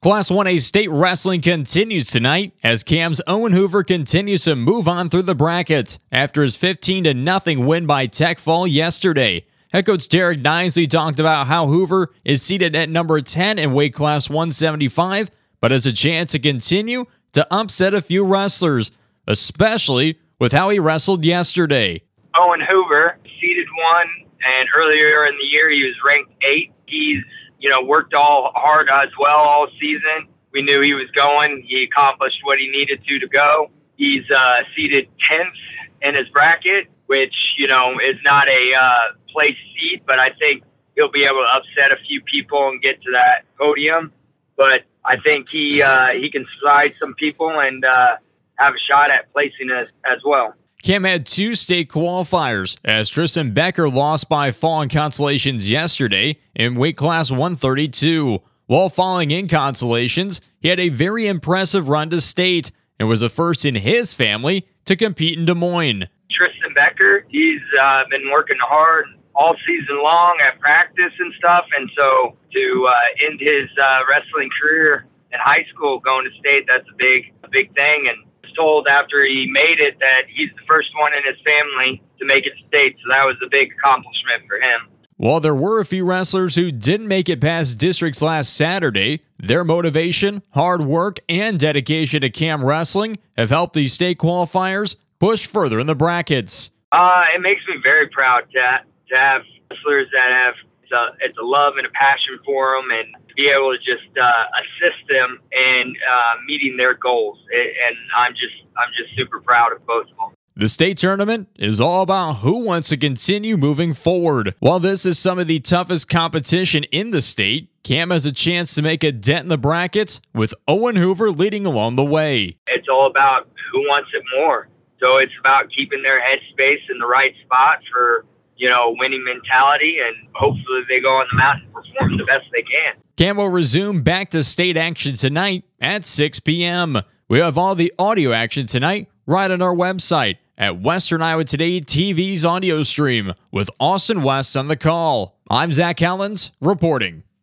Class 1A state wrestling continues tonight as Cam's Owen Hoover continues to move on through the bracket after his 15-0 win by Tech Fall yesterday. Head coach Derek Nisley talked about how Hoover is seated at number 10 in weight class 175, but has a chance to continue to upset a few wrestlers, especially with how he wrestled yesterday. Owen Hoover, seeded 1, and earlier in the year he was ranked 8. He's worked all hard as well all season. We knew he was going. He accomplished what he needed to go. He's seeded 10th in his bracket, which, is not a place seed, but I think he'll be able to upset a few people and get to that podium. But I think he can slide some people and have a shot at placing us as well. Cam had 2 state qualifiers as Tristan Becker lost by fall in consolations yesterday in weight class 132. While falling in consolations, he had a very impressive run to state and was the first in his family to compete in Des Moines. Tristan Becker, he's been working hard all season long at practice and stuff, and so to end his wrestling career in high school going to state, that's a big thing. And told after he made it that he's the first one in his family to make it state, so that was a big accomplishment for him. While there were a few wrestlers who didn't make it past districts last Saturday, their motivation, hard work, and dedication to Cam Wrestling have helped these state qualifiers push further in the brackets. It makes me very proud to have wrestlers that have it's a love and a passion for them, and to be able to just assist them in meeting their goals. And I'm just super proud of both of them. The state tournament is all about who wants to continue moving forward. While this is some of the toughest competition in the state, Cam has a chance to make a dent in the brackets with Owen Hoover leading along the way. It's all about who wants it more. So it's about keeping their headspace in the right spot for winning mentality, and hopefully they go on the mat and perform the best they can. Cam will resume back to state action tonight at 6 p.m. We have all the audio action tonight right on our website at Western Iowa Today TV's audio stream with Austin West on the call. I'm Zach Collins reporting.